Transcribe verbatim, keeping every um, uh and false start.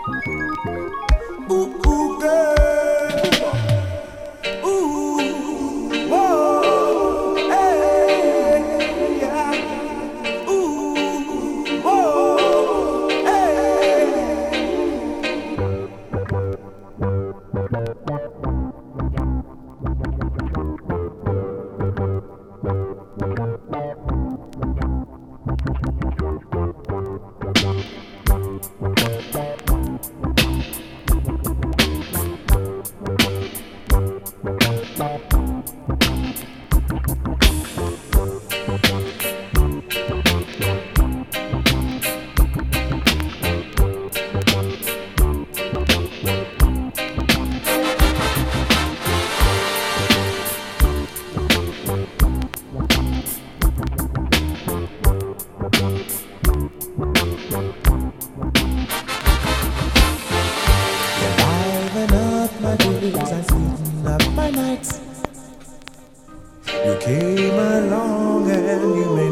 Ooh, ooh, girl. Ooh, whoa, hey, yeah. Ooh, whoa, hey. You came along and you made